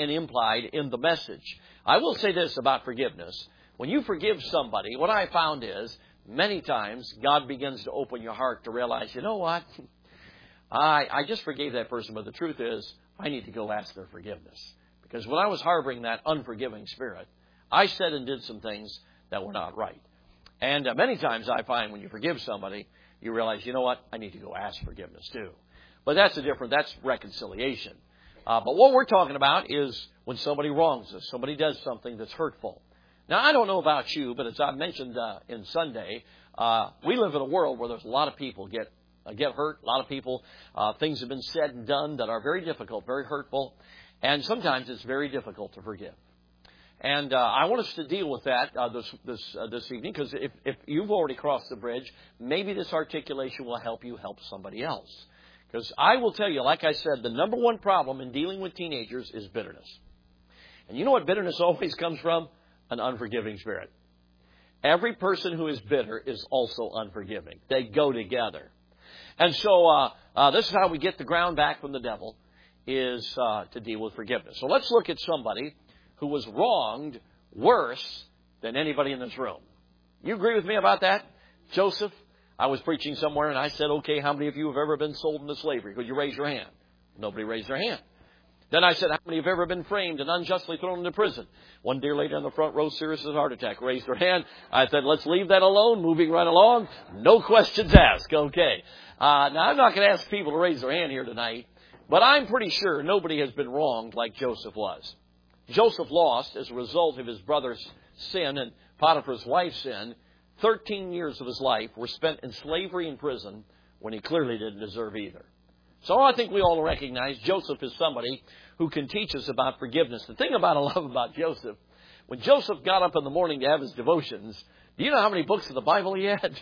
and implied in the message. I will say this about forgiveness. When you forgive somebody, what I found is many times God begins to open your heart to realize, you know what? I just forgave that person, but the truth is I need to go ask their forgiveness. Because when I was harboring that unforgiving spirit, I said and did some things that were not right. And many times I find when you forgive somebody, you realize, you know what? I need to go ask forgiveness too. But that's reconciliation. But what we're talking about is when somebody wrongs us, somebody does something that's hurtful. Now, I don't know about you, but as I mentioned in Sunday, we live in a world where there's a lot of people get hurt. A lot of people, things have been said and done that are very difficult, very hurtful. And sometimes it's very difficult to forgive. And I want us to deal with that this evening, because if you've already crossed the bridge, maybe this articulation will help you help somebody else. Because I will tell you, like I said, the number one problem in dealing with teenagers is bitterness. And you know what bitterness always comes from? An unforgiving spirit. Every person who is bitter is also unforgiving. They go together. And so this is how we get the ground back from the devil, is to deal with forgiveness. So let's look at somebody who was wronged worse than anybody in this room. You agree with me about that? Joseph? I was preaching somewhere and I said, okay, how many of you have ever been sold into slavery? Could you raise your hand? Nobody raised their hand. Then I said, how many have ever been framed and unjustly thrown into prison? One dear lady on the front row, serious as a heart attack, raised her hand. I said, let's leave that alone, moving right along. No questions asked. Okay. Now, I'm not going to ask people to raise their hand here tonight, but I'm pretty sure nobody has been wronged like Joseph was. Joseph lost, as a result of his brother's sin and Potiphar's wife's sin, 13 years of his life were spent in slavery and prison when he clearly didn't deserve either. So I think we all recognize Joseph is somebody who can teach us about forgiveness. The thing I love about Joseph, when Joseph got up in the morning to have his devotions, do you know how many books of the Bible he had?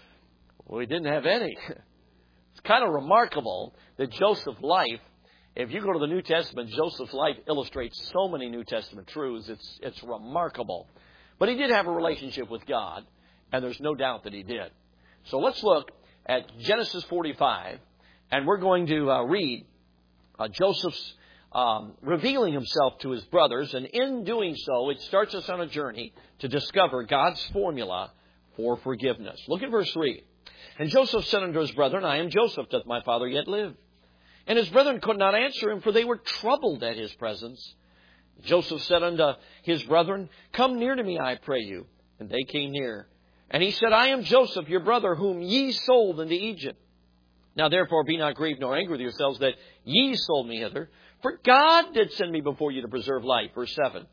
Well, he didn't have any. It's kind of remarkable that Joseph's life, if you go to the New Testament, Joseph's life illustrates so many New Testament truths. It's remarkable. But he did have a relationship with God, and there's no doubt that he did. So let's look at Genesis 45, and we're going to read Joseph's revealing himself to his brothers. And in doing so, it starts us on a journey to discover God's formula for forgiveness. Look at verse 3. And Joseph said unto his brethren, I am Joseph, doth my father yet live? And his brethren could not answer him, for they were troubled at his presence. Joseph said unto his brethren, Come near to me, I pray you. And they came near. And he said, I am Joseph, your brother, whom ye sold into Egypt. Now therefore be not grieved nor angry with yourselves that ye sold me hither. For God did send me before you to preserve life. Verse 7.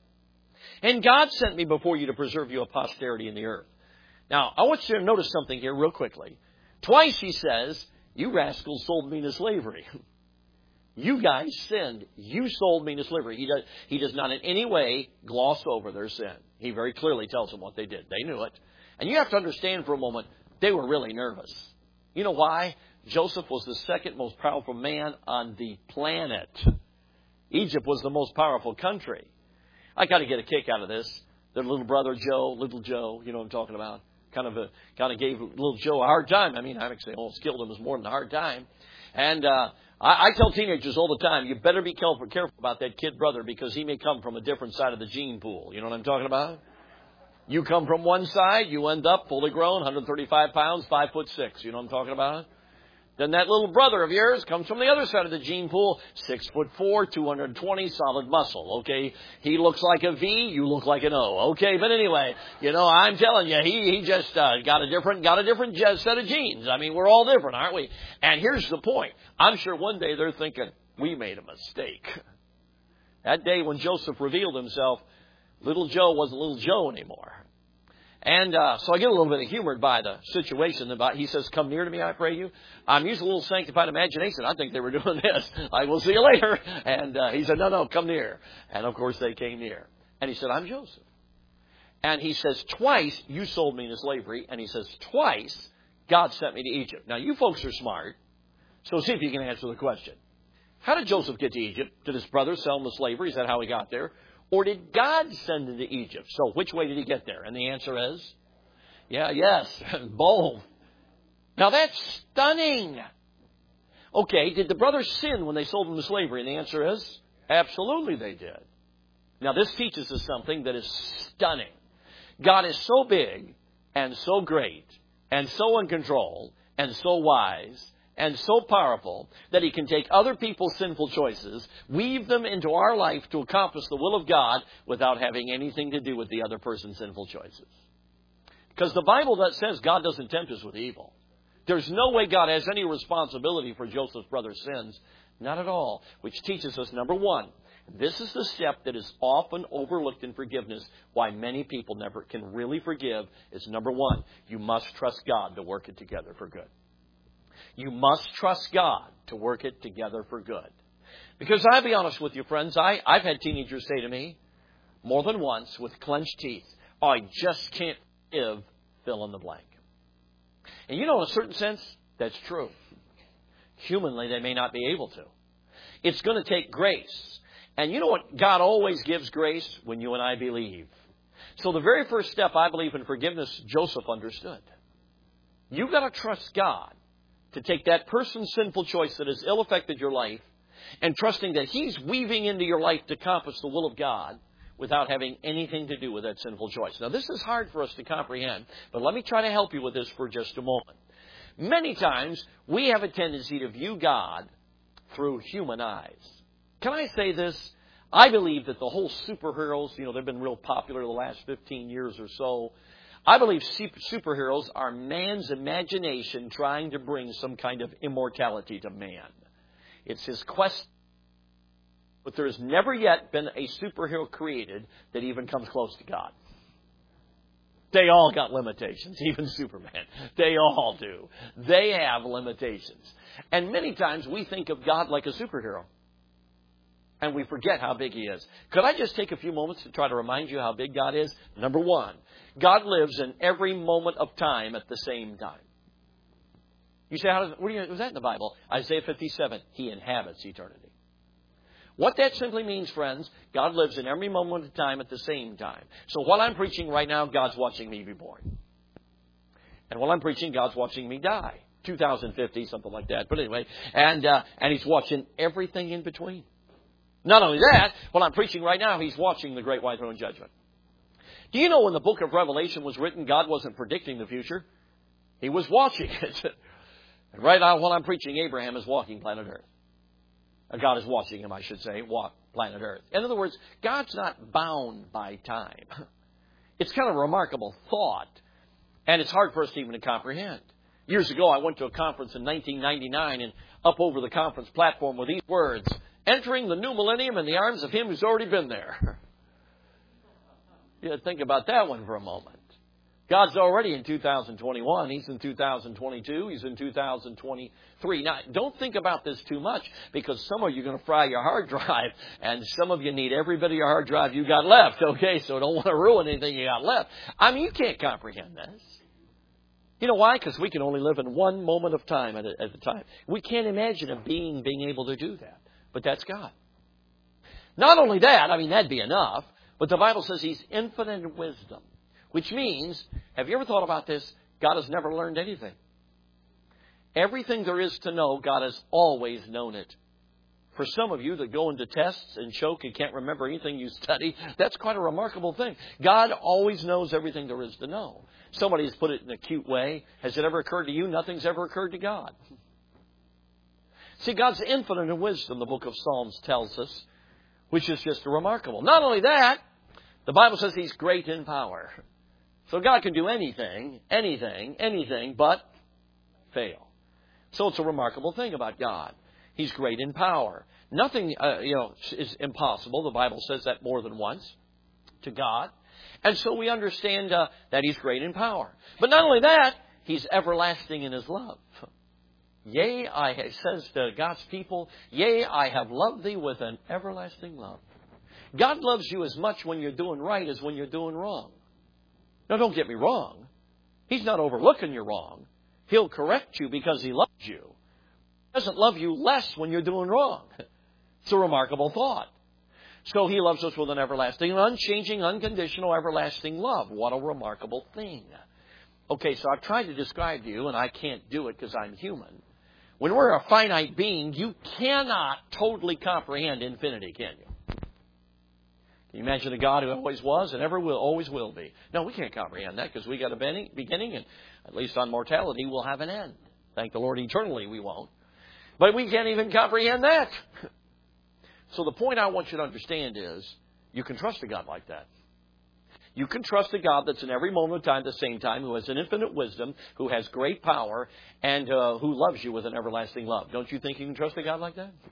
And God sent me before you to preserve you a posterity in the earth. Now, I want you to notice something here real quickly. Twice he says, you rascals sold me into slavery. You guys sinned. You sold me into slavery. He does not in any way gloss over their sin. He very clearly tells them what they did. They knew it. And you have to understand for a moment, they were really nervous. You know why? Joseph was the second most powerful man on the planet. Egypt was the most powerful country. I got to get a kick out of this. Their little brother Joe, little Joe, you know what I'm talking about, kind of gave little Joe a hard time. I mean, I actually almost killed him. It was more than a hard time. And I tell teenagers all the time, you better be careful about that kid brother, because he may come from a different side of the gene pool. You know what I'm talking about? You come from one side, you end up fully grown, 135 pounds, 5'6". You know what I'm talking about? Then that little brother of yours comes from the other side of the gene pool, 6'4", 220, solid muscle. Okay, he looks like a V, you look like an O. Okay, but anyway, you know, I'm telling you, he just got a different set of genes. I mean, we're all different, aren't we? And here's the point: I'm sure one day they're thinking we made a mistake. That day when Joseph revealed himself, little Joe wasn't little Joe anymore. And so I get a little bit humored by the situation. He says, come near to me, I pray you. I'm using a little sanctified imagination. I think they were doing this. I will see you later. And he said, no, come near. And, of course, they came near. And he said, I'm Joseph. And he says, twice you sold me into slavery. And he says, twice God sent me to Egypt. Now, you folks are smart, so see if you can answer the question. How did Joseph get to Egypt? Did his brothers sell him to slavery? Is that how he got there? Or did God send him to Egypt? So which way did he get there? And the answer is, yes, both. Now that's stunning. Okay, did the brothers sin when they sold him to slavery? And the answer is, absolutely they did. Now, this teaches us something that is stunning. God is so big and so great and so in control and so wise and so powerful that He can take other people's sinful choices, weave them into our life to accomplish the will of God without having anything to do with the other person's sinful choices. Because the Bible that says God doesn't tempt us with evil. There's no way God has any responsibility for Joseph's brother's sins. Not at all. Which teaches us, number one, this is the step that is often overlooked in forgiveness. Why many people never can really forgive is, number one, you must trust God to work it together for good. You must trust God to work it together for good. Because I'll be honest with you, friends, I've had teenagers say to me more than once with clenched teeth, "Oh, I just can't forgive fill in the blank." And you know, in a certain sense, that's true. Humanly, they may not be able to. It's going to take grace. And you know what? God always gives grace when you and I believe. So the very first step, I believe, in forgiveness, Joseph understood. You've got to trust God to take that person's sinful choice that has ill-affected your life and trusting that He's weaving into your life to accomplish the will of God without having anything to do with that sinful choice. Now, this is hard for us to comprehend, but let me try to help you with this for just a moment. Many times, we have a tendency to view God through human eyes. Can I say this? I believe that the whole superheroes, they've been real popular the last 15 years or so. I believe superheroes are man's imagination trying to bring some kind of immortality to man. It's his quest. But there has never yet been a superhero created that even comes close to God. They all got limitations, even Superman. They all do. They have limitations. And many times we think of God like a superhero. And we forget how big He is. Could I just take a few moments to try to remind you how big God is? Number one, God lives in every moment of time at the same time. You say, was that in the Bible? Isaiah 57, He inhabits eternity. What that simply means, friends, God lives in every moment of time at the same time. So while I'm preaching right now, God's watching me be born. And while I'm preaching, God's watching me die. 2050, something like that. But anyway, and He's watching everything in between. Not only that, while I'm preaching right now, He's watching the great white throne judgment. Do you know when the book of Revelation was written, God wasn't predicting the future? He was watching it. And right now, while I'm preaching, Abraham is walking planet Earth. God is watching him, I should say, walk planet Earth. In other words, God's not bound by time. It's kind of a remarkable thought, and it's hard for us even to comprehend. Years ago, I went to a conference in 1999, and up over the conference platform were these words, "Entering the new millennium in the arms of Him who's already been there." You had to think about that one for a moment. God's already in 2021. He's in 2022. He's in 2023. Now, don't think about this too much because some of you are going to fry your hard drive and some of you need every bit of your hard drive you got left. Okay, so don't want to ruin anything you got left. I mean, you can't comprehend this. You know why? Because we can only live in one moment of time at a time. We can't imagine a being being able to do that. But that's God. Not only that, I mean, that'd be enough, but the Bible says He's infinite in wisdom. Which means, have you ever thought about this? God has never learned anything. Everything there is to know, God has always known it. For some of you that go into tests and choke and can't remember anything you study, that's quite a remarkable thing. God always knows everything there is to know. Somebody has put it in a cute way. Has it ever occurred to you? Nothing's ever occurred to God. See, God's infinite in wisdom, the book of Psalms tells us, which is just remarkable. Not only that, the Bible says He's great in power. So God can do anything but fail. So it's a remarkable thing about God. He's great in power. Nothing, is impossible. The Bible says that more than once to God. And so we understand that He's great in power. But not only that, He's everlasting in His love. Yea, it says to God's people, "Yea, I have loved thee with an everlasting love." God loves you as much when you're doing right as when you're doing wrong. Now, don't get me wrong. He's not overlooking your wrong. He'll correct you because He loves you. He doesn't love you less when you're doing wrong. It's a remarkable thought. So He loves us with an everlasting, unchanging, unconditional, everlasting love. What a remarkable thing. Okay, so I've tried to describe to you, and I can't do it because I'm human. When we're a finite being, you cannot totally comprehend infinity, can you? Can you imagine a God who always was and ever will, always will be? No, we can't comprehend that because we got a beginning, and at least on mortality, we'll have an end. Thank the Lord, eternally we won't. But we can't even comprehend that. So the point I want you to understand is, you can trust a God like that. You can trust a God that's in every moment of time at the same time, who has an infinite wisdom, who has great power, and who loves you with an everlasting love. Don't you think you can trust a God like that?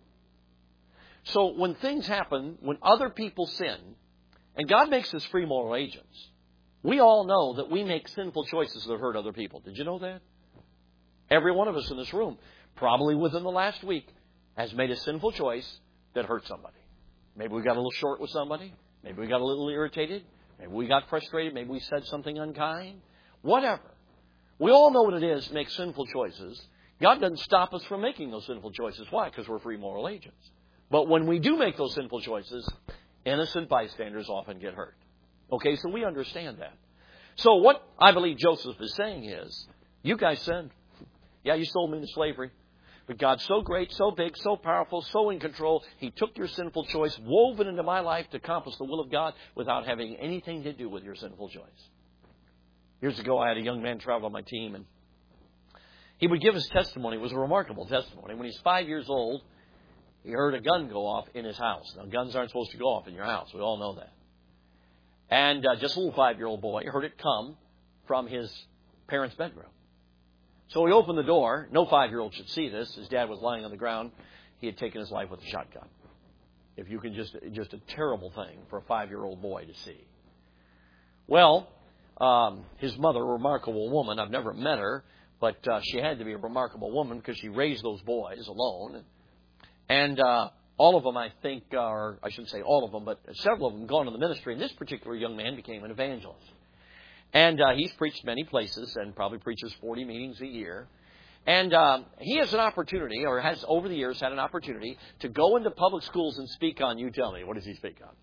So when things happen, when other people sin, and God makes us free moral agents, we all know that we make sinful choices that hurt other people. Did you know that? Every one of us in this room, probably within the last week, has made a sinful choice that hurt somebody. Maybe we got a little short with somebody. Maybe we got a little irritated. Maybe we got frustrated. Maybe we said something unkind. Whatever. We all know what it is to make sinful choices. God doesn't stop us from making those sinful choices. Why? Because we're free moral agents. But when we do make those sinful choices, innocent bystanders often get hurt. Okay, so we understand that. So what I believe Joseph is saying is, you guys sinned. Yeah, you sold me into slavery. But God's so great, so big, so powerful, so in control, He took your sinful choice, wove it into my life to accomplish the will of God without having anything to do with your sinful choice. Years ago, I had a young man travel on my team, and he would give his testimony. It was a remarkable testimony. When he's 5 years old, he heard a gun go off in his house. Now, guns aren't supposed to go off in your house. We all know that. And just a little 5-year-old boy heard it come from his parents' bedroom. So he opened the door. No 5-year-old should see this. His dad was lying on the ground. He had taken his life with a shotgun. If you can just a terrible thing for a 5-year-old boy to see. Well, his mother, a remarkable woman. I've never met her, but she had to be a remarkable woman because she raised those boys alone. And all of them, I think, are, I shouldn't say all of them, but several of them gone to the ministry. And this particular young man became an evangelist. And he's preached many places and probably preaches 40 meetings a year. And he has an opportunity, or has over the years had an opportunity, to go into public schools and speak on, you tell me, what does he speak on?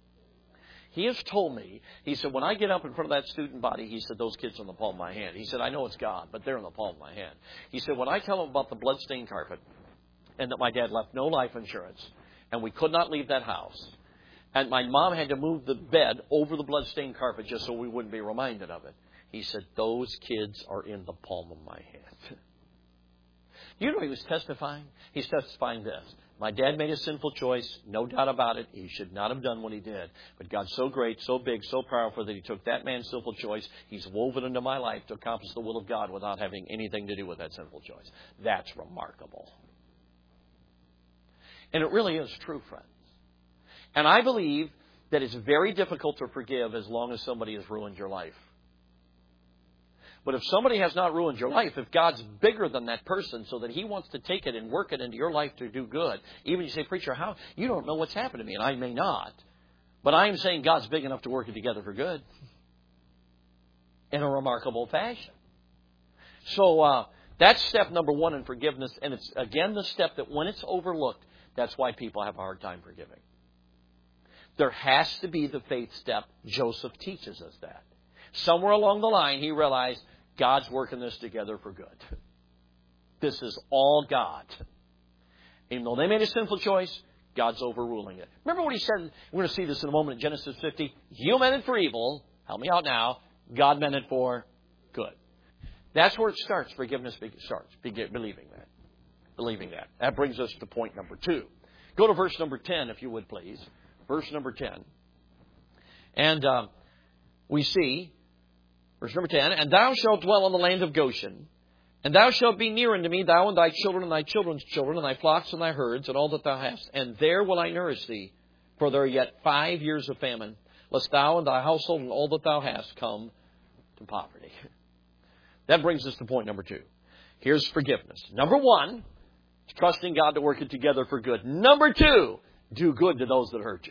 He has told me, he said, when I get up in front of that student body, he said, those kids are in the palm of my hand. He said, I know it's God, but they're in the palm of my hand. He said, when I tell them about the bloodstained carpet and that my dad left no life insurance and we could not leave that house, and my mom had to move the bed over the bloodstained carpet just so we wouldn't be reminded of it. He said, those kids are in the palm of my hand. You know he was testifying? He's testifying this. My dad made a sinful choice, no doubt about it. He should not have done what he did. But God's so great, so big, so powerful that He took that man's sinful choice. He's woven into my life to accomplish the will of God without having anything to do with that sinful choice. That's remarkable. And it really is true, friends. And I believe that it's very difficult to forgive as long as somebody has ruined your life. But if somebody has not ruined your life, if God's bigger than that person so that He wants to take it and work it into your life to do good, even you say, preacher, how? You don't know what's happened to me, and I may not. But I am saying God's big enough to work it together for good in a remarkable fashion. So that's step number one in forgiveness. And it's, again, the step that when it's overlooked, that's why people have a hard time forgiving. There has to be the faith step. Joseph teaches us that. Somewhere along the line, he realized God's working this together for good. This is all God. Even though they made a sinful choice, God's overruling it. Remember what He said? We're going to see this in a moment in Genesis 50. You meant it for evil. Help me out now. God meant it for good. That's where it starts. Forgiveness starts. Believing that. Believing that. That brings us to point number 2. Go to verse number 10, if you would, please. Verse number 10. And we see, verse number 10, and thou shalt dwell on the land of Goshen, and thou shalt be near unto me, thou and thy children and thy children's children, and thy flocks and thy herds, and all that thou hast. And there will I nourish thee, for there are yet 5 years of famine, lest thou and thy household and all that thou hast come to poverty. That brings us to point number 2. Here's forgiveness. Number 1, trusting God to work it together for good. Number 2, do good to those that hurt you.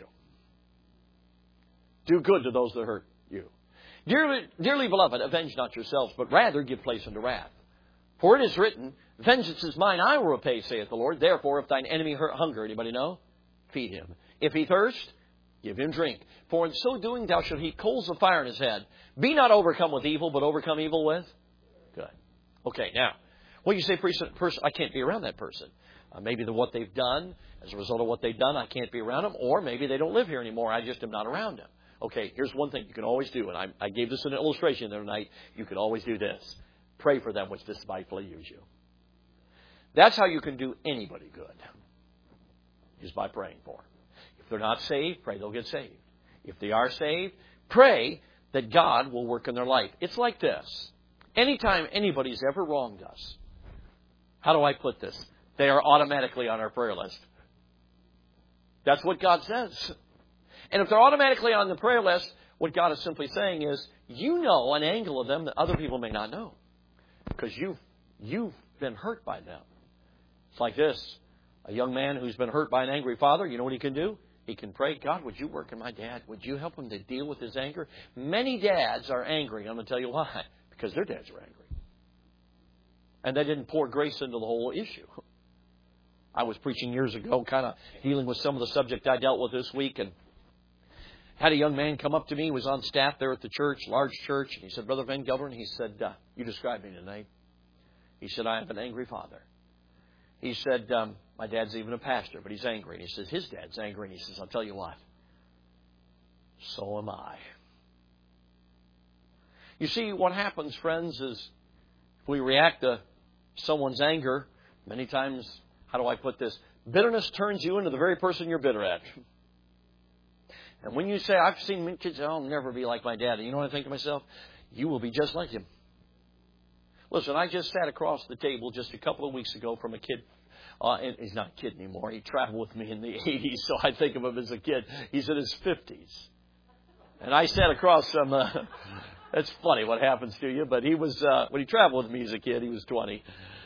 Do good to those that hurt you. Dearly beloved, avenge not yourselves, but rather give place unto wrath. For it is written, vengeance is mine, I will repay, saith the Lord. Therefore, if thine enemy hunger, anybody know? Feed him. If he thirst, give him drink. For in so doing thou shalt heap coals of fire in his head. Be not overcome with evil, but overcome evil with good. Okay, now, well, you say, person, I can't be around that person. Maybe what they've done, as a result of what they've done, I can't be around them. Or maybe they don't live here anymore. I just am not around them. Okay, here's one thing you can always do. And I gave this an illustration the other night. You can always do this. Pray for them which despitefully use you. That's how you can do anybody good. Is by praying for them. If they're not saved, pray they'll get saved. If they are saved, pray that God will work in their life. It's like this. Anytime anybody's ever wronged us, how do I put this? They are automatically on our prayer list. That's what God says. And if they're automatically on the prayer list, what God is simply saying is, you know an angle of them that other people may not know. Because you've been hurt by them. It's like this. A young man who's been hurt by an angry father, you know what he can do? He can pray, God, would you work in my dad? Would you help him to deal with his anger? Many dads are angry. I'm going to tell you why. Because their dads are angry. And they didn't pour grace into the whole issue. I was preaching years ago, kind of dealing with some of the subject I dealt with this week, and had a young man come up to me. He was on staff there at the church, large church. And he said, Brother Van Gelder, he said, you described me tonight. He said, I have an angry father. He said, my dad's even a pastor, but he's angry. And he says, his dad's angry. And he says, I'll tell you what, so am I. You see, what happens, friends, is if we react to someone's anger, many times, how do I put this? Bitterness turns you into the very person you're bitter at. And when you say, I've seen kids, I'll never be like my dad. And you know what I think to myself? You will be just like him. Listen, I just sat across the table just a couple of weeks ago from a kid. And he's not a kid anymore. He traveled with me in the 80s, so I think of him as a kid. He's in his 50s. And I sat across some... It's funny what happens to you, but he was... when he traveled with me as a kid, he was 20,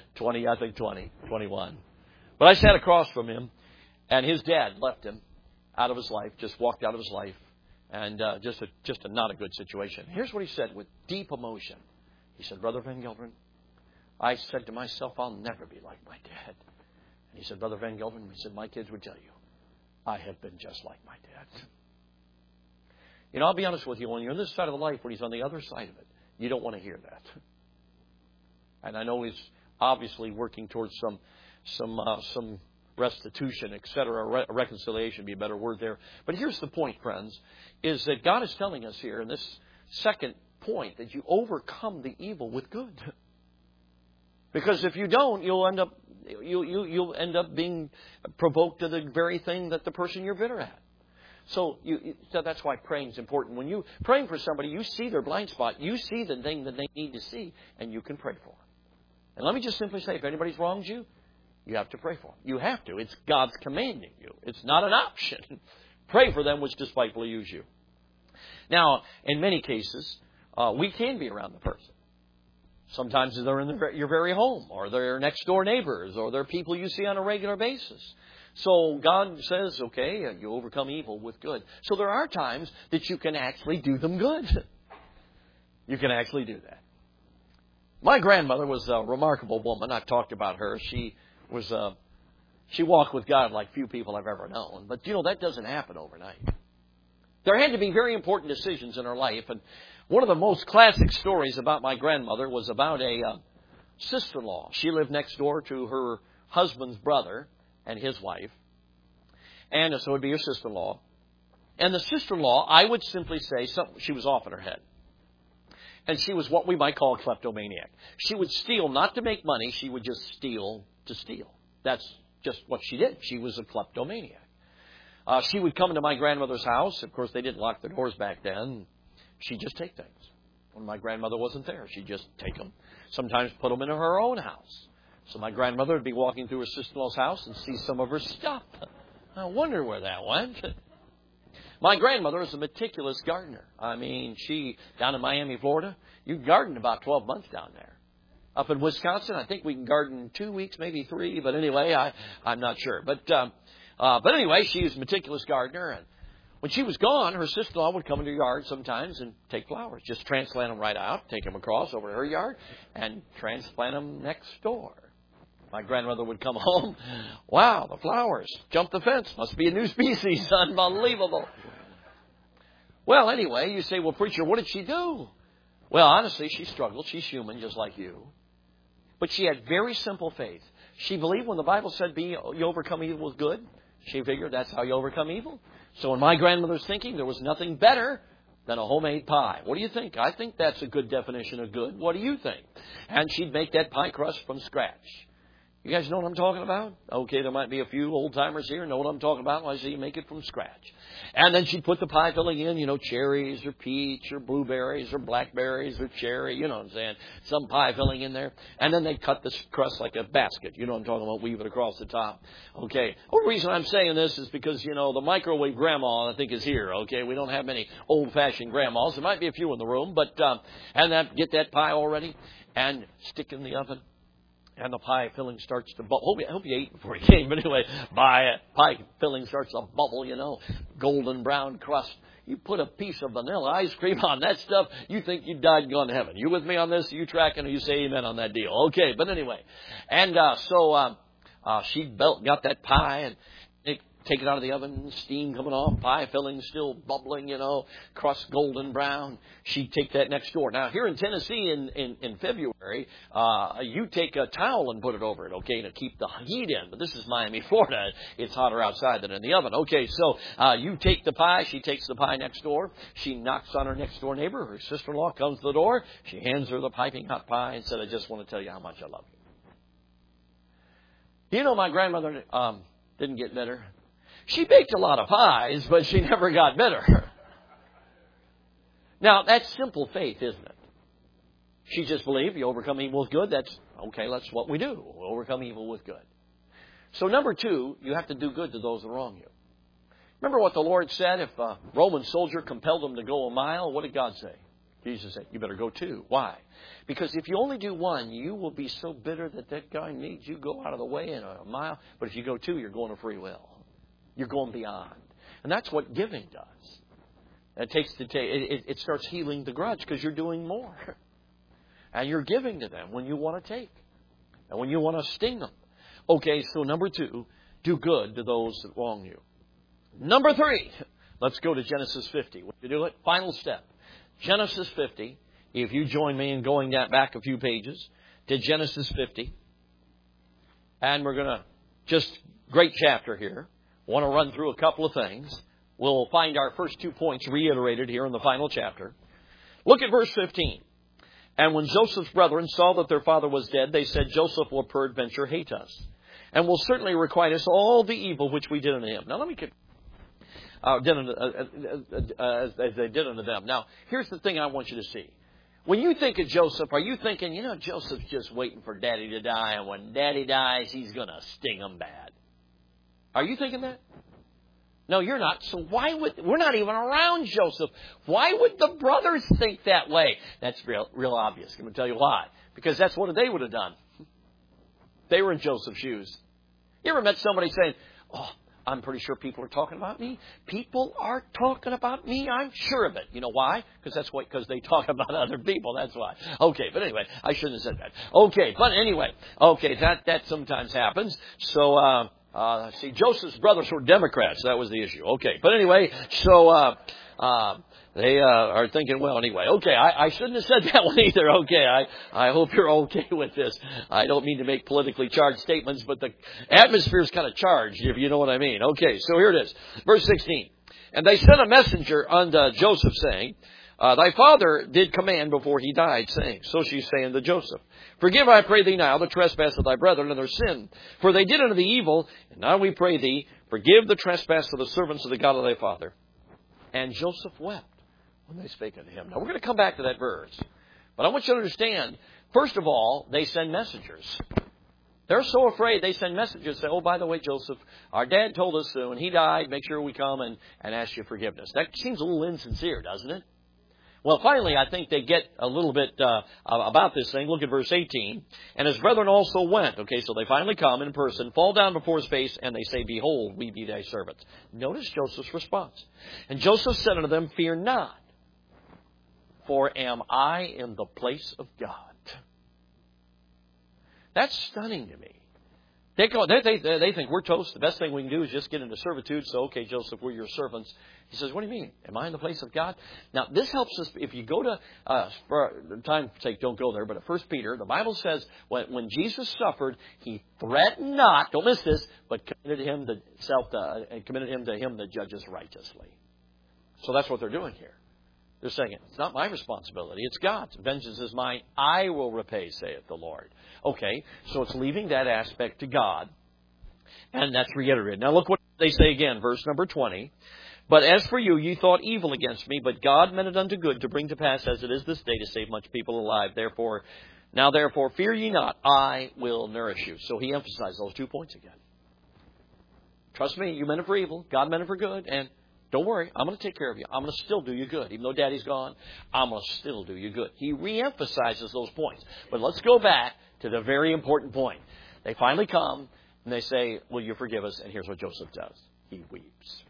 21. But I sat across from him, and his dad left him out of his life, just walked out of his life, and just a not a good situation. Here's what he said with deep emotion. He said, Brother Van Gelderen, I said to myself, I'll never be like my dad. And he said, Brother Van Gelderen, he said, my kids would tell you, I have been just like my dad. You know, I'll be honest with you, when you're on this side of the life, when he's on the other side of it, you don't want to hear that. And I know he's obviously working towards some restitution, etc. Reconciliation would be a better word there. But here's the point, friends, is that God is telling us here in this second point that you overcome the evil with good. Because if you don't, you'll end up being provoked to the very thing that the person you're bitter at. So that's why praying is important. When you praying for somebody, you see their blind spot. You see the thing that they need to see, and you can pray for them. And let me just simply say, if anybody's wronged you, you have to pray for them. You have to. It's God's commanding you. It's not an option. Pray for them which despitefully use you. Now, in many cases, we can be around the person. Sometimes they're in your very home, or they're next door neighbors, or they're people you see on a regular basis. So God says, okay, you overcome evil with good. So there are times that you can actually do them good. You can actually do that. My grandmother was a remarkable woman. I've talked about her. She walked with God like few people I've ever known. But, you know, that doesn't happen overnight. There had to be very important decisions in her life. And one of the most classic stories about my grandmother was about a sister-in-law. She lived next door to her husband's brother and his wife. And so it would be her sister-in-law. And the sister-in-law, I would simply say, she was off in her head. And she was what we might call a kleptomaniac. She would steal not to make money. She would just steal to steal. That's just what she did. She was a kleptomaniac. She would come to my grandmother's house. Of course, they didn't lock the doors back then. She'd just take things. When my grandmother wasn't there, she'd just take them. Sometimes put them in her own house. So my grandmother would be walking through her sister-in-law's house and see some of her stuff. I wonder where that went. My grandmother is a meticulous gardener. I mean, down in Miami, Florida, you can garden about 12 months down there. Up in Wisconsin, I think we can garden 2 weeks, maybe 3. But anyway, I'm not sure. But anyway, she was a meticulous gardener. And when she was gone, her sister-in-law would come into her yard sometimes and take flowers. Just transplant them right out, take them across over to her yard, and transplant them next door. My grandmother would come home. Wow, the flowers. Jump the fence. Must be a new species. Unbelievable. Well, anyway, you say, well, preacher, what did she do? Well, honestly, she struggled. She's human, just like you. But she had very simple faith. She believed when the Bible said you overcome evil with good. She figured that's how you overcome evil. So in my grandmother's thinking, there was nothing better than a homemade pie. What do you think? I think that's a good definition of good. What do you think? And she'd make that pie crust from scratch. You guys know what I'm talking about? Okay, there might be a few old-timers here know what I'm talking about when I say you make it from scratch. And then she'd put the pie filling in, cherries or peach or blueberries or blackberries or cherry, you know what I'm saying, some pie filling in there. And then they cut the crust like a basket. You know what I'm talking about, weave it across the top. Okay, the reason I'm saying this is because, the microwave grandma, I think, is here. Okay, we don't have many old-fashioned grandmas. There might be a few in the room, but, get that pie all ready and stick in the oven. And the pie filling starts to bubble. I hope you ate before you came. But anyway, pie filling starts to bubble, golden brown crust. You put a piece of vanilla ice cream on that stuff, you think you died and gone to heaven. You with me on this? Are you tracking or you say amen on that deal? Okay, but anyway. And she got that pie and take it out of the oven, steam coming off, pie filling still bubbling, crust golden brown. She'd take that next door. Now, here in Tennessee in February, you take a towel and put it over it, okay, to keep the heat in. But this is Miami, Florida. It's hotter outside than in the oven. Okay, so you take the pie. She takes the pie next door. She knocks on her next door neighbor. Her sister-in-law comes to the door. She hands her the piping hot pie and said, I just want to tell you how much I love you. My grandmother didn't get bitter. She baked a lot of pies, but she never got bitter. Now, that's simple faith, isn't it? She just believed you overcome evil with good. That's what we do. We overcome evil with good. So number 2, you have to do good to those that wrong you. Remember what the Lord said? If a Roman soldier compelled him to go a mile, what did God say? Jesus said, you better go 2. Why? Because if you only do 1, you will be so bitter that guy needs you go out of the way in a mile. But if you go 2, you're going to free will. You're going beyond. And that's what giving does. It starts healing the grudge because you're doing more. And you're giving to them when you want to take. And when you want to sting them. Okay, so number 2, do good to those that wrong you. Number 3, let's go to Genesis 50. When you do it, final step. Genesis 50, if you join me in going back a few pages to Genesis 50. And we're going to, great chapter here. Want to run through a couple of things. We'll find our first 2 points reiterated here in the final chapter. Look at verse 15. And when Joseph's brethren saw that their father was dead, they said, Joseph will peradventure hate us, and will certainly requite us all the evil which we did unto him. Now let me get as they did unto them. Now, here's the thing I want you to see. When you think of Joseph, are you thinking, Joseph's just waiting for Daddy to die, and when Daddy dies, he's going to sting him bad? Are you thinking that? No, you're not. So we're not even around Joseph. Why would the brothers think that way? That's real obvious. I'm going to tell you why. Because that's what they would have done. They were in Joseph's shoes. You ever met somebody saying, I'm pretty sure people are talking about me. People are talking about me. I'm sure of it. You know why? Because they talk about other people. That's why. Okay, but anyway, I shouldn't have said that. Okay, but anyway, that sometimes happens. So, see, Joseph's brothers were Democrats. That was the issue. Okay. But anyway, so they are thinking, well, anyway. Okay, I shouldn't have said that one either. Okay, I hope you're okay with this. I don't mean to make politically charged statements, but the atmosphere is kind of charged, if you know what I mean. Okay, so here it is. Verse 16. And they sent a messenger unto Joseph, saying, thy father did command before he died, saying, so she's saying to Joseph, forgive, I pray thee now, the trespass of thy brethren and their sin. For they did unto thee evil, and now we pray thee, forgive the trespass of the servants of the God of thy father. And Joseph wept when they spake unto him. Now, we're going to come back to that verse. But I want you to understand, first of all, they send messengers. They're so afraid they send messengers say, by the way, Joseph, our dad told us when he died, make sure we come and ask you forgiveness. That seems a little insincere, doesn't it? Well, finally, I think they get a little bit about this thing. Look at verse 18. And his brethren also went. Okay, so they finally come in person, fall down before his face, and they say, behold, we be thy servants. Notice Joseph's response. And Joseph said unto them, fear not, for am I in the place of God? That's stunning to me. They think we're toast. The best thing we can do is just get into servitude. So, okay, Joseph, we're your servants. He says, what do you mean? Am I in the place of God? Now, this helps us. If you go to, for time's sake, don't go there, but at 1 Peter, the Bible says when Jesus suffered, he threatened not, don't miss this, but committed him to him that judges righteously. So that's what they're doing here. They're saying, it's not my responsibility, it's God's. Vengeance is mine, I will repay, saith the Lord. Okay, so it's leaving that aspect to God. And that's reiterated. Now look what they say again, verse number 20. But as for you, ye thought evil against me, but God meant it unto good to bring to pass as it is this day to save much people alive. Therefore, fear ye not, I will nourish you. So he emphasized those 2 points again. Trust me, you meant it for evil, God meant it for good, and don't worry, I'm going to take care of you. I'm going to still do you good. Even though Daddy's gone, I'm going to still do you good. He reemphasizes those points. But let's go back to the very important point. They finally come, and they say, will you forgive us? And here's what Joseph does. He weeps.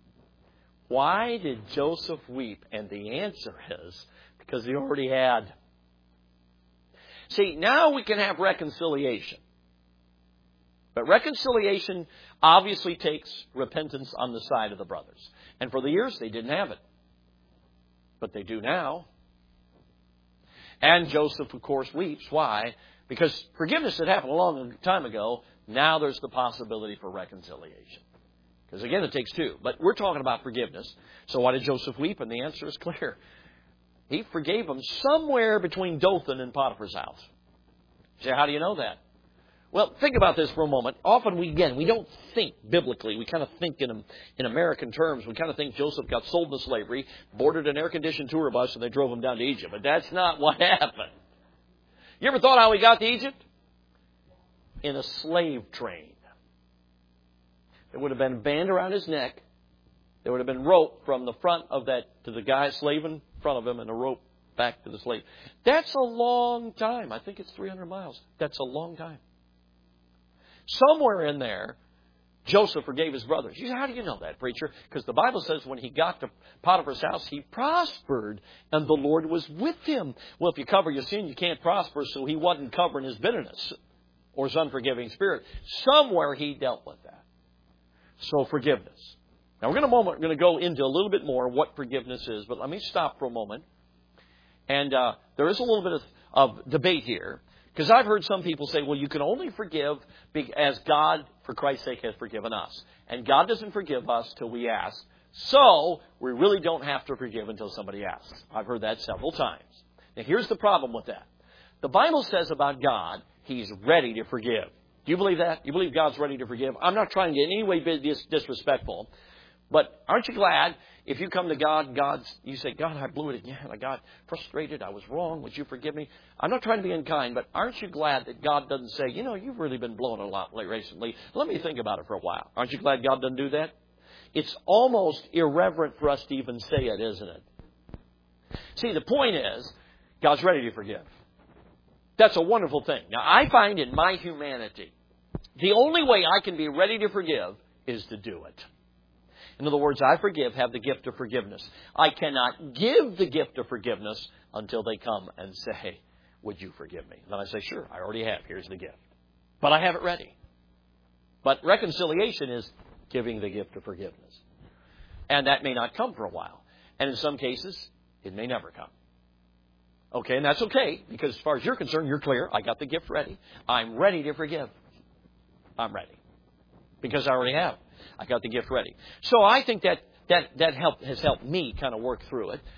Why did Joseph weep? And the answer is, because he already had. See, now we can have reconciliation. But reconciliation obviously takes repentance on the side of the brothers. And for the years, they didn't have it. But they do now. And Joseph, of course, weeps. Why? Because forgiveness had happened a long time ago. Now there's the possibility for reconciliation. Because again, it takes two. But we're talking about forgiveness. So why did Joseph weep? And the answer is clear. He forgave them somewhere between Dothan and Potiphar's house. You say, how do you know that? Well, think about this for a moment. Often we don't think biblically. We kind of think in American terms. We kind of think Joseph got sold into slavery, boarded an air-conditioned tour bus, and they drove him down to Egypt. But that's not what happened. You ever thought how he got to Egypt? In a slave train. There would have been a band around his neck. There would have been rope from the front of that to the guy slave in front of him and a rope back to the slave. That's a long time. I think it's 300 miles. That's a long time. Somewhere in there, Joseph forgave his brothers. You say, how do you know that, preacher? Because the Bible says when he got to Potiphar's house, he prospered, and the Lord was with him. Well, if you cover your sin, you can't prosper, so he wasn't covering his bitterness or his unforgiving spirit. Somewhere he dealt with that. So forgiveness. Now, we're going to go into a little bit more what forgiveness is, but let me stop for a moment. And there is a little bit of debate here. Because I've heard some people say, well, you can only forgive as God, for Christ's sake, has forgiven us. And God doesn't forgive us till we ask. So we really don't have to forgive until somebody asks. I've heard that several times. Now, here's the problem with that. The Bible says about God, He's ready to forgive. Do you believe that? You believe God's ready to forgive? I'm not trying to in any way be disrespectful. But aren't you glad if you come to God, you say, God, I blew it again. I got frustrated. I was wrong. Would you forgive me? I'm not trying to be unkind, but aren't you glad that God doesn't say, you've really been blowing a lot recently. Let me think about it for a while. Aren't you glad God doesn't do that? It's almost irreverent for us to even say it, isn't it? See, the point is, God's ready to forgive. That's a wonderful thing. Now, I find in my humanity, the only way I can be ready to forgive is to do it. In other words, I have the gift of forgiveness. I cannot give the gift of forgiveness until they come and say, would you forgive me? And then I say, sure, I already have. Here's the gift. But I have it ready. But reconciliation is giving the gift of forgiveness. And that may not come for a while. And in some cases, it may never come. Okay, and that's okay, because as far as you're concerned, you're clear. I got the gift ready. I'm ready to forgive. I'm ready. Because I already have. I got the gift ready. So I think that has helped me kind of work through it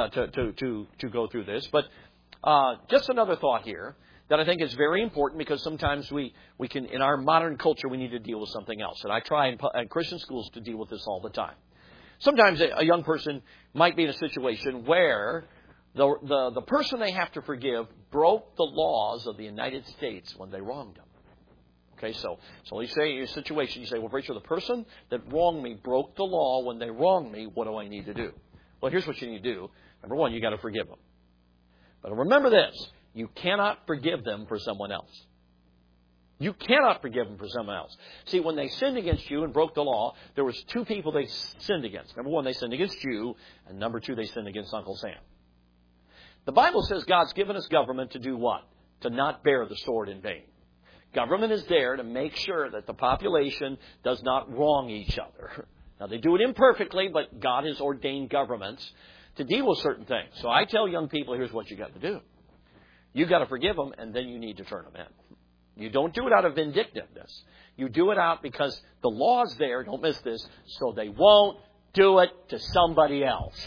to go through this. But just another thought here that I think is very important, because sometimes we can, in our modern culture, we need to deal with something else. And I try in Christian schools to deal with this all the time. Sometimes a young person might be in a situation where the person they have to forgive broke the laws of the United States when they wronged them. Okay, so you say in your situation, you say, well, preacher, the person that wronged me broke the law when they wronged me. What do I need to do? Well, here's what you need to do. Number one, you got to forgive them. But remember this, you cannot forgive them for someone else. You cannot forgive them for someone else. See, when they sinned against you and broke the law, there was two people they sinned against. Number one, they sinned against you, and number two, they sinned against Uncle Sam. The Bible says God's given us government to do what? To not bear the sword in vain. Government is there to make sure that the population does not wrong each other. Now, they do it imperfectly, but God has ordained governments to deal with certain things. So I tell young people, here's what you got to do. You got to forgive them, and then you need to turn them in. You don't do it out of vindictiveness. You do it out because the law's there, don't miss this, so they won't do it to somebody else.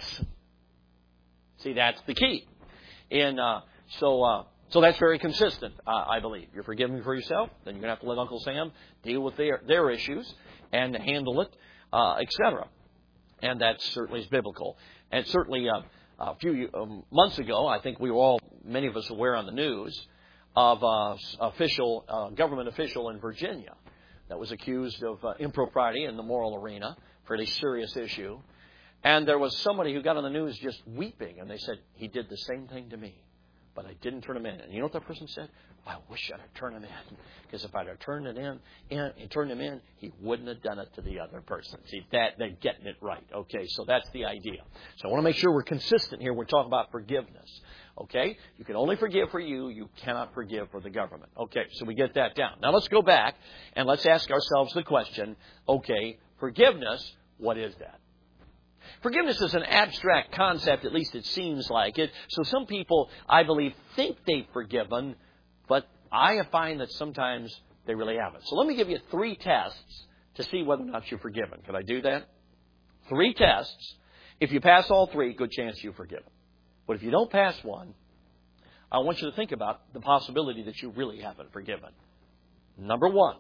See, that's the key. And so that's very consistent, I believe. You're forgiving for yourself, then you're going to have to let Uncle Sam deal with their issues and handle it, etc. And that certainly is biblical. And certainly a few months ago, I think we were all, many of us, aware on the news of government official in Virginia that was accused of impropriety in the moral arena, fairly serious issue. And there was somebody who got on the news just weeping, and they said, he did the same thing to me, but I didn't turn him in. And you know what that person said? I wish I'd have turned him in, because if I'd have turned him in, he wouldn't have done it to the other person. See, they're getting it right. Okay, so that's the idea. So I want to make sure we're consistent here. We're talking about forgiveness. Okay, you can only forgive for you. You cannot forgive for the government. Okay, so we get that down. Now let's go back and let's ask ourselves the question, okay, forgiveness, what is that? Forgiveness is an abstract concept, at least it seems like it. So some people, I believe, think they've forgiven, but I find that sometimes they really haven't. So let me give you 3 tests to see whether or not you're forgiven. Could I do that? 3 tests. If you pass all 3, good chance you're forgiven. But if you don't pass one, I want you to think about the possibility that you really haven't forgiven. Number 1,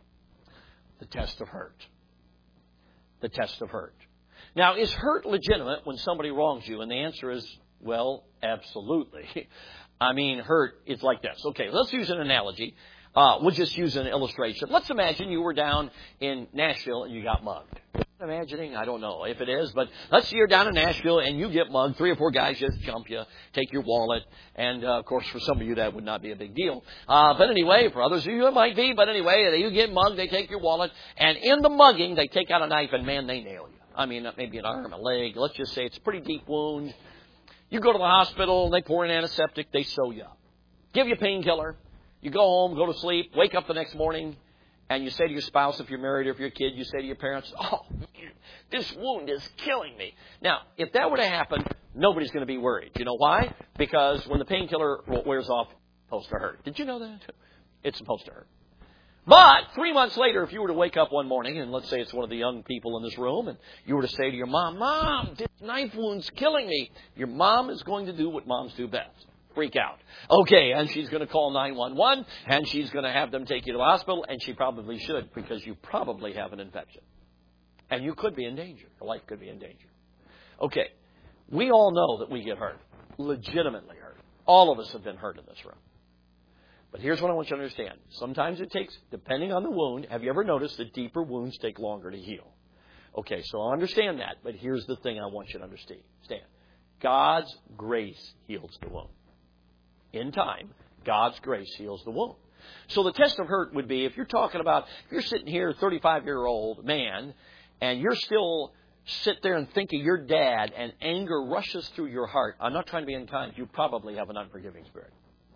the test of hurt. The test of hurt. Now, is hurt legitimate when somebody wrongs you? And the answer is, well, absolutely. I mean, hurt is like this. Okay, let's use an analogy. We'll just use an illustration. Let's imagine you were down in Nashville and you got mugged. Imagining? I don't know if it is, but let's say you're down in Nashville and you get mugged. 3 or 4 guys just jump you, take your wallet, and of course for some of you that would not be a big deal. But anyway, for others of you it might be. But anyway, you get mugged, they take your wallet, and in the mugging they take out a knife and man, they nail you. I mean, maybe an arm, a leg. Let's just say it's a pretty deep wound. You go to the hospital, they pour an antiseptic, they sew you up, give you a painkiller. You go home, go to sleep, wake up the next morning. And you say to your spouse, if you're married or if you're a kid, you say to your parents, oh, this wound is killing me. Now, if that were to happen, nobody's going to be worried. You know why? Because when the painkiller wears off, it's supposed to hurt. Did you know that? It's supposed to hurt. But 3 months later, if you were to wake up one morning, and let's say it's one of the young people in this room, and you were to say to your mom, Mom, this knife wound's killing me, your mom is going to do what moms do best. Freak out. Okay, and she's going to call 911, and she's going to have them take you to the hospital, and she probably should, because you probably have an infection. And you could be in danger. Your life could be in danger. Okay, we all know that we get hurt. Legitimately hurt. All of us have been hurt in this room. But here's what I want you to understand. Sometimes it takes, depending on the wound, have you ever noticed that deeper wounds take longer to heal? Okay, so I understand that, but here's the thing I want you to understand. God's grace heals the wound. In time, God's grace heals the wound. So the test of hurt would be, if you're talking about, if you're sitting here, 35-year-old man, and you're still sit there and think of your dad, and anger rushes through your heart, I'm not trying to be unkind, you probably have an unforgiving spirit.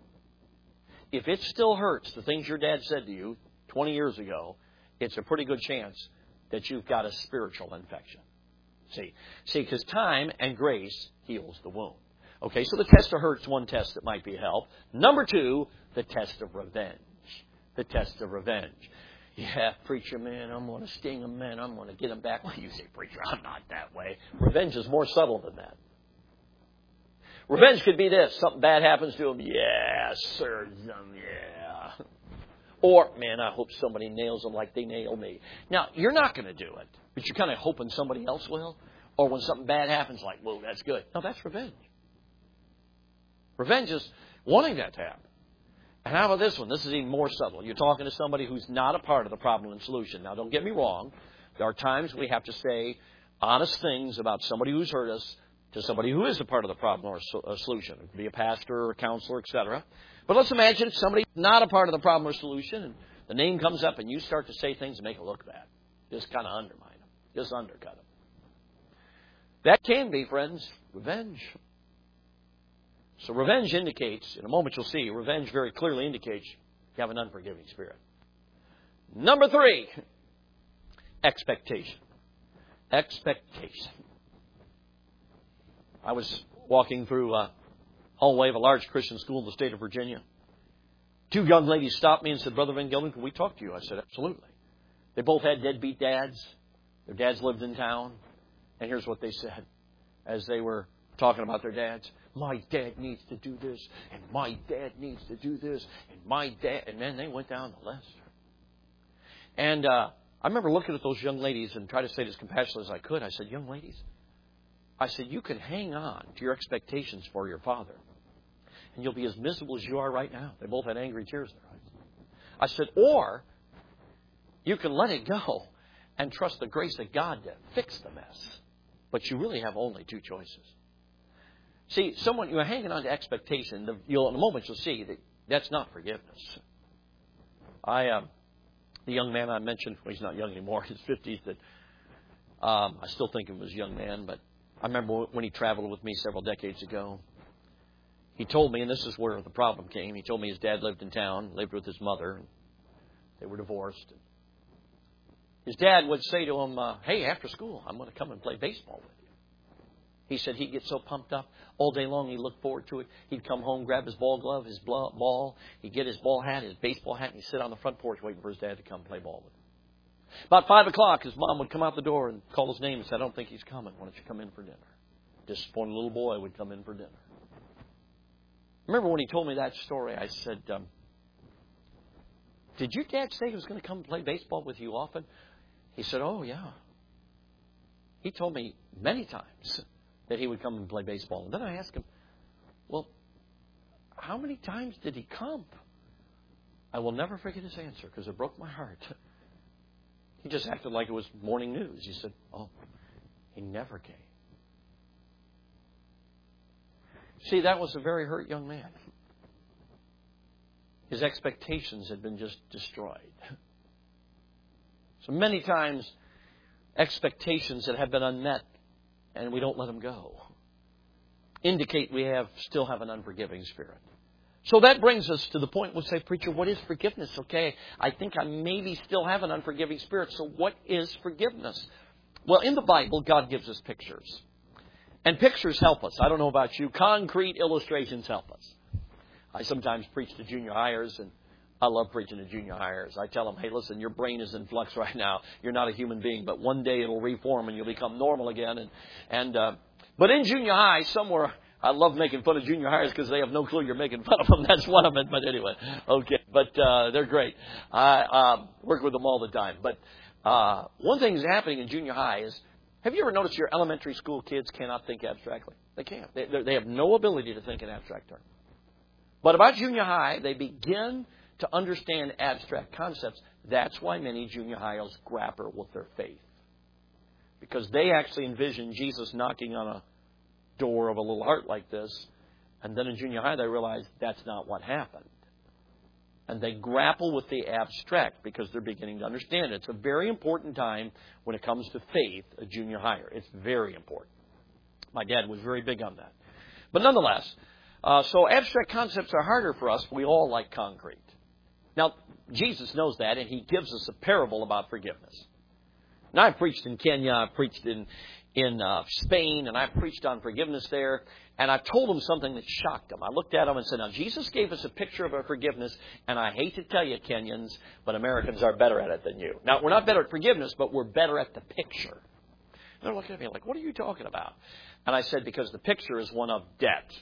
If it still hurts, the things your dad said to you 20 years ago, it's a pretty good chance that you've got a spiritual infection. See, because time and grace heals the wound. Okay, so the test of hurt's one test that might be help. Number 2, the test of revenge. The test of revenge. Yeah, preacher, man, I'm going to sting him, man. I'm going to get him back. Well, you say, preacher, I'm not that way. Revenge is more subtle than that. Revenge could be this. Something bad happens to him. Yeah, serves them, yeah. Or, man, I hope somebody nails them like they nailed me. Now, you're not going to do it, but you're kind of hoping somebody else will. Or when something bad happens, like, whoa, that's good. No, that's revenge. Revenge is wanting that to happen. And how about this one? This is even more subtle. You're talking to somebody who's not a part of the problem and solution. Now, don't get me wrong. There are times we have to say honest things about somebody who's hurt us to somebody who is a part of the problem or solution. It could be a pastor or a counselor, etc. But let's imagine somebody's not a part of the problem or solution, and the name comes up, and you start to say things that make it look bad. Just kind of undermine them. Just undercut them. That can be, friends, revenge. So revenge indicates, in a moment you'll see, revenge very clearly indicates, You have an unforgiving spirit. Number 3, expectation. Expectation. I was walking through a hallway of a large Christian school in the state of Virginia. 2 young ladies stopped me and said, Brother Van Gelden, can we talk to you? I said, absolutely. They both had deadbeat dads. Their dads lived in town. And here's what they said as they were talking about their dads. My dad needs to do this, and my dad needs to do this, and my dad... And then they went down the list. And I remember looking at those young ladies and trying to say it as compassionately as I could. I said, young ladies, I said, you can hang on to your expectations for your father, and you'll be as miserable as you are right now. They both had angry tears in their eyes. I said, or you can let it go and trust the grace of God to fix the mess. But you really have only 2 choices. See, you're hanging on to expectation. In a moment you'll see that that's not forgiveness. The young man I mentioned, well, he's not young anymore, in his 50s, that I still think he was a young man, but I remember when he traveled with me several decades ago, he told me, and this is where the problem came, he told me his dad lived in town, lived with his mother, and they were divorced. His dad would say to him, hey, after school, I'm going to come and play baseball with you. He said he'd get so pumped up all day long, he'd look forward to it. He'd come home, grab his ball glove, his ball. He'd get his ball hat, his baseball hat, and he'd sit on the front porch waiting for his dad to come play ball with him. About 5 o'clock, his mom would come out the door and call his name and say, I don't think he's coming. Why don't you come in for dinner? Disappointed little boy would come in for dinner. Remember when he told me that story, I said, did your dad say he was going to come play baseball with you often? He said, oh, yeah. He told me many times that he would come and play baseball. And then I asked him, well, how many times did he come? I will never forget his answer because it broke my heart. He just acted like it was morning news. He said, oh, he never came. See, that was a very hurt young man. His expectations had been just destroyed. So many times, expectations that have been unmet and we don't let them go indicate we still have an unforgiving spirit. So that brings us to the point we'll say, preacher, what is forgiveness? Okay, I think I maybe still have an unforgiving spirit. So what is forgiveness? Well, in the Bible, God gives us pictures. And pictures help us. I don't know about you. Concrete illustrations help us. I sometimes preach to junior hires, and I love preaching to junior hires. I tell them, hey, listen, your brain is in flux right now. You're not a human being, but one day it'll reform and you'll become normal again. But in junior high, somewhere, I love making fun of junior hires because they have no clue you're making fun of them. That's one of it. But anyway, okay. But they're great. I work with them all the time. But one thing that's happening in junior high is, have you ever noticed your elementary school kids cannot think abstractly? They can't. They have no ability to think in abstract terms. But about junior high, they begin to understand abstract concepts. That's why many junior highers grapple with their faith. Because they actually envision Jesus knocking on a door of a little heart like this. And then in junior high, they realize that's not what happened. And they grapple with the abstract because they're beginning to understand it. It's a very important time when it comes to faith, a junior higher. It's very important. My dad was very big on that. But nonetheless, so abstract concepts are harder for us. We all like concrete. Now, Jesus knows that, and He gives us a parable about forgiveness. Now, I've preached in Kenya, I've preached in Spain, and I've preached on forgiveness there, and I told them something that shocked them. I looked at them and said, now, Jesus gave us a picture of our forgiveness, and I hate to tell you, Kenyans, but Americans are better at it than you. Now, we're not better at forgiveness, but we're better at the picture. And they're looking at me like, what are you talking about? And I said, because the picture is one of debt.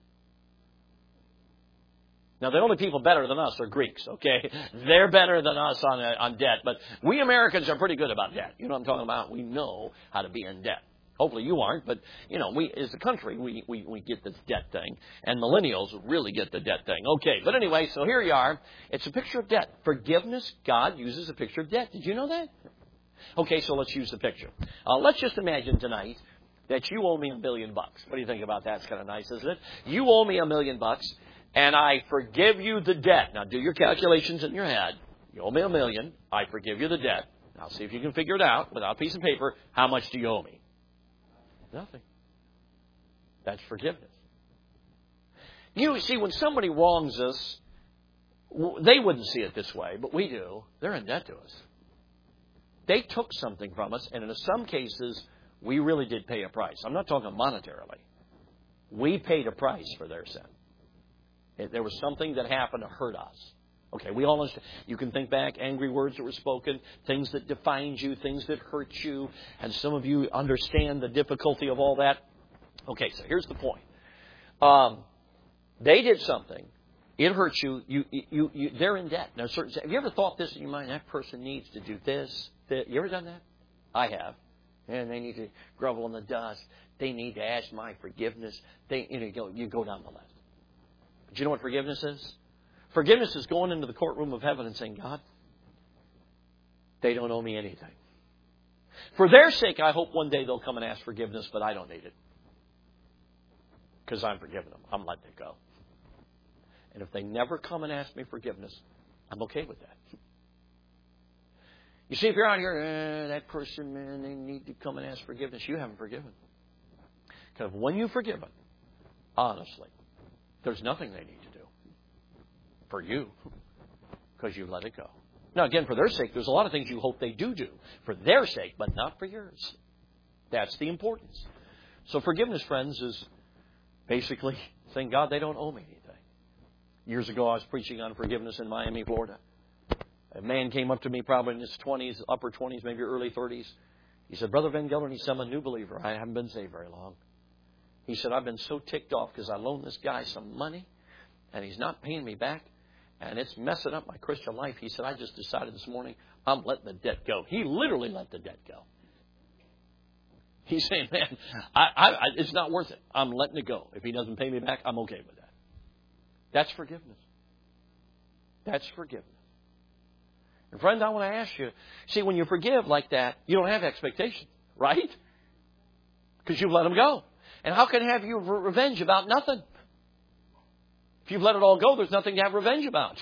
Now, the only people better than us are Greeks, okay? They're better than us on debt. But we Americans are pretty good about debt. You know what I'm talking about? We know how to be in debt. Hopefully you aren't, but, you know, we as a country, we get this debt thing. And millennials really get the debt thing. Okay, but anyway, so here you are. It's a picture of debt. Forgiveness, God uses a picture of debt. Did you know that? Okay, so let's use the picture. Let's just imagine tonight that you owe me $1 million. What do you think about that? It's kind of nice, isn't it? You owe me $1 million. And I forgive you the debt. Now, do your calculations in your head. You owe me $1 million. I forgive you the debt. Now, see if you can figure it out without a piece of paper. How much do you owe me? Nothing. That's forgiveness. You see, when somebody wrongs us, They wouldn't see it this way, but we do. They're in debt to us. They took something from us, and in some cases, we really did pay a price. I'm not talking monetarily. We paid a price for their sin. There was something that happened to hurt us. Okay, we all understand. You can think back, angry words that were spoken, things that defined you, things that hurt you, and some of you understand the difficulty of all that. Okay, so here's the point. They did something. It hurts you. They're in debt. Now, have you ever thought this in your mind? That person needs to do this. You ever done that? I have. And they need to grovel in the dust. They need to ask my forgiveness. You go down the list. But you know what forgiveness is? Forgiveness is going into the courtroom of heaven and saying, God, they don't owe me anything. For their sake, I hope one day they'll come and ask forgiveness, but I don't need it. Because I'm forgiving them. I'm letting it go. And if they never come and ask me forgiveness, I'm okay with that. You see, if you're out here, that person, man, they need to come and ask forgiveness. You haven't forgiven. Because when you forgive them, honestly, there's nothing they need to do for you because you let it go. Now, again, for their sake, there's a lot of things you hope they do for their sake, but not for yours. That's the importance. So forgiveness, friends, is basically saying, God, they don't owe me anything. Years ago, I was preaching on forgiveness in Miami, Florida. A man came up to me probably in his 20s, upper 20s, maybe early 30s. He said, Brother Van Gelder, he said, I'm a new believer. I haven't been saved very long. He said, I've been so ticked off because I loaned this guy some money and he's not paying me back and it's messing up my Christian life. He said, I just decided this morning I'm letting the debt go. He literally let the debt go. He's saying, man, it's not worth it. I'm letting it go. If he doesn't pay me back, I'm okay with that. That's forgiveness. That's forgiveness. And friend, I want to ask you, see, when you forgive like that, you don't have expectations, right? Because you've let them go. And how can you have your revenge about nothing? If you've let it all go, there's nothing to have revenge about.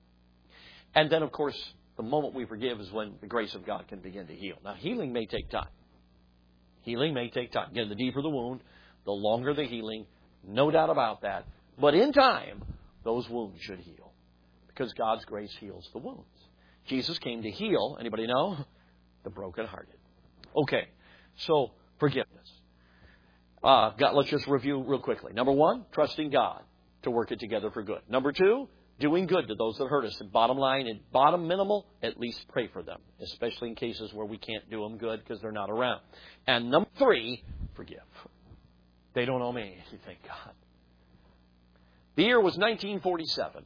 And then, of course, the moment we forgive is when the grace of God can begin to heal. Now, healing may take time. Healing may take time. Again, the deeper the wound, the longer the healing. No doubt about that. But in time, those wounds should heal. Because God's grace heals the wounds. Jesus came to heal, anybody know? The brokenhearted. Okay, so forgiveness. Let's just review real quickly. Number one, trusting God to work it together for good. Number two, doing good to those that hurt us. And bottom line, and bottom minimal, at least pray for them. Especially in cases where we can't do them good because they're not around. And number three, forgive. They don't owe me anything, thank God. The year was 1947.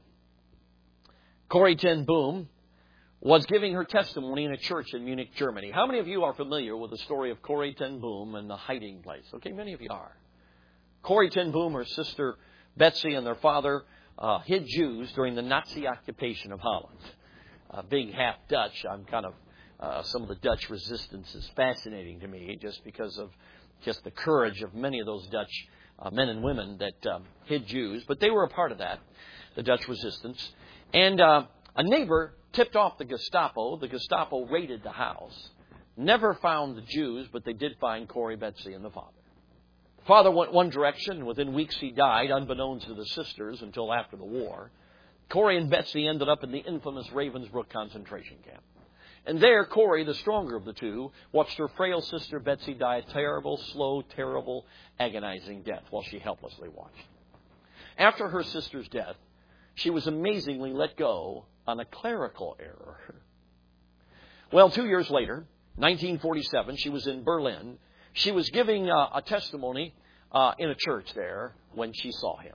Corrie ten Boom was giving her testimony in a church in Munich, Germany. How many of you are familiar with the story of Corrie ten Boom and the hiding place? Okay, many of you are. Corrie ten Boom, her sister Betsy, and their father hid Jews during the Nazi occupation of Holland. Being half Dutch, I'm kind of some of the Dutch resistance is fascinating to me just because of just the courage of many of those Dutch men and women that hid Jews. But they were a part of that, the Dutch resistance. And a neighbor tipped off the Gestapo. The Gestapo raided the house. Never found the Jews, but they did find Corrie, Betsy, and the father. The father went one direction, and within weeks he died, unbeknownst to the sisters until after the war. Corrie and Betsy ended up in the infamous Ravensbrück concentration camp. And there, Corrie, the stronger of the two, watched her frail sister Betsy die a terrible, slow, terrible, agonizing death while she helplessly watched. After her sister's death, she was amazingly let go on a clerical error. Well, 2 years later, 1947, she was in Berlin. She was giving a testimony in a church there when she saw him.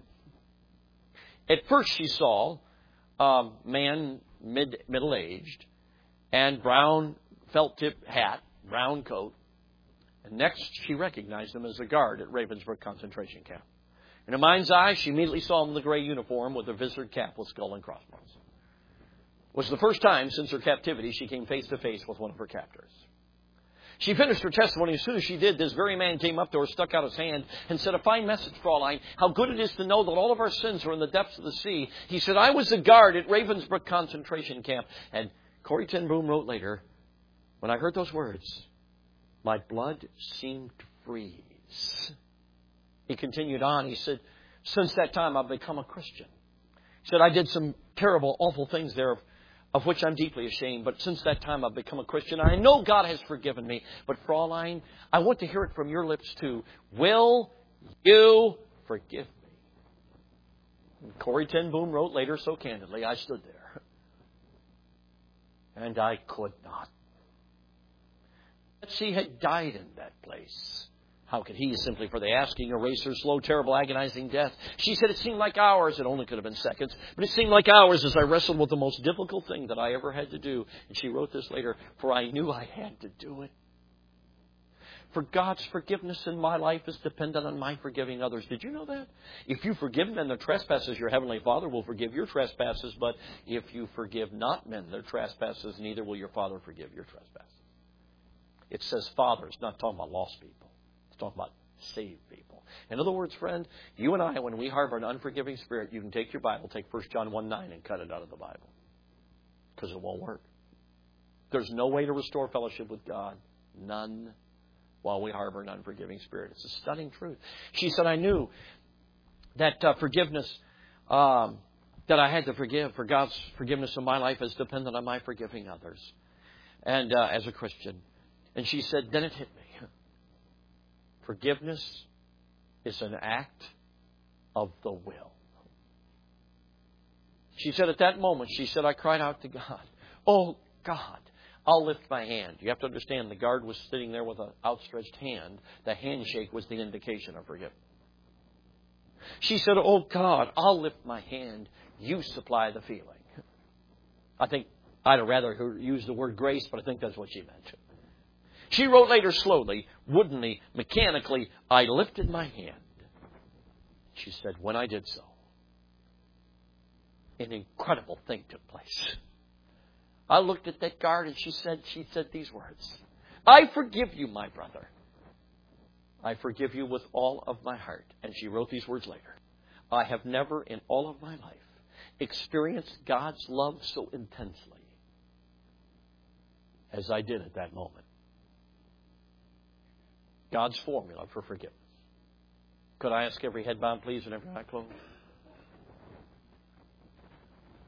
At first she saw a man middle-aged and brown felt-tip hat, brown coat. And next she recognized him as a guard at Ravensbrück concentration camp. In her mind's eye, she immediately saw him in the gray uniform with a visored cap with skull and crossbones. It was the first time since her captivity she came face to face with one of her captors. She finished her testimony. As soon as she did, this very man came up to her, stuck out his hand, and said, "A fine message, Fraulein. How good it is to know that all of our sins are in the depths of the sea." He said, "I was a guard at Ravensbrück concentration camp." And Corrie ten Boom wrote later, "When I heard those words, my blood seemed to freeze." He continued on. He said, "Since that time, I've become a Christian." He said, "I did some terrible, awful things there of which I'm deeply ashamed. But since that time, I've become a Christian. I know God has forgiven me. But Fraulein, I want to hear it from your lips too. Will you forgive me? And Corrie ten Boom wrote later so candidly, I stood there. And I could not. She had died in that place. How could he, simply for the asking, erase her slow, terrible, agonizing death? She said it seemed like hours. It only could have been seconds. But it seemed like hours as I wrestled with the most difficult thing that I ever had to do. And she wrote this later, for I knew I had to do it. For God's forgiveness in my life is dependent on my forgiving others. Did you know that? If you forgive men their trespasses, your heavenly Father will forgive your trespasses. But if you forgive not men their trespasses, neither will your Father forgive your trespasses. It says Father. It's not talking about lost people. It's talking about saved people. In other words, friend, you and I, when we harbor an unforgiving spirit, you can take your Bible, take 1 John 1:9 and cut it out of the Bible. Because it won't work. There's no way to restore fellowship with God. None. While we harbor an unforgiving spirit. It's a stunning truth. She said, I knew that forgiveness, that I had to forgive, for God's forgiveness in my life is dependent on my forgiving others. And as a Christian. And she said, then it hit me. Forgiveness is an act of the will. She said at that moment, she said, I cried out to God, oh God, I'll lift my hand. You have to understand, the guard was sitting there with an outstretched hand. The handshake was the indication of forgiveness. She said, oh God, I'll lift my hand. You supply the feeling. I think I'd have rather use the word grace, but I think that's what she meant. She wrote later slowly, woodenly, mechanically, I lifted my hand. She said, when I did so, an incredible thing took place. I looked at that guard and she said these words. I forgive you, my brother. I forgive you with all of my heart. And she wrote these words later. I have never in all of my life experienced God's love so intensely as I did at that moment. God's formula for forgiveness. Could I ask every head bowed, please, and every eye closed?